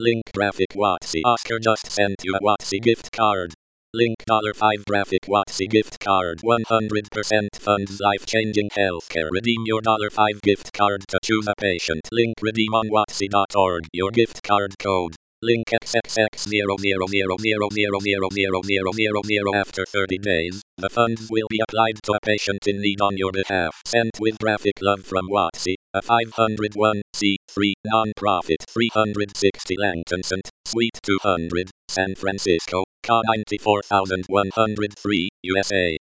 Link graphic Watsy. Oscar just sent you a Watsy gift card. Link $5 graphic Watsy gift card. 100% funds life-changing healthcare. Redeem your $5 gift card to choose a patient. Link redeem on Watsy.org. Your gift card code. Link XXX00000000000 after 30 days. The funds will be applied to a patient in need on your behalf. Sent with graphic love from Watsy, a 501c3 non-profit. 360 Langton St. Suite 200, San Francisco, Ca 94103, USA.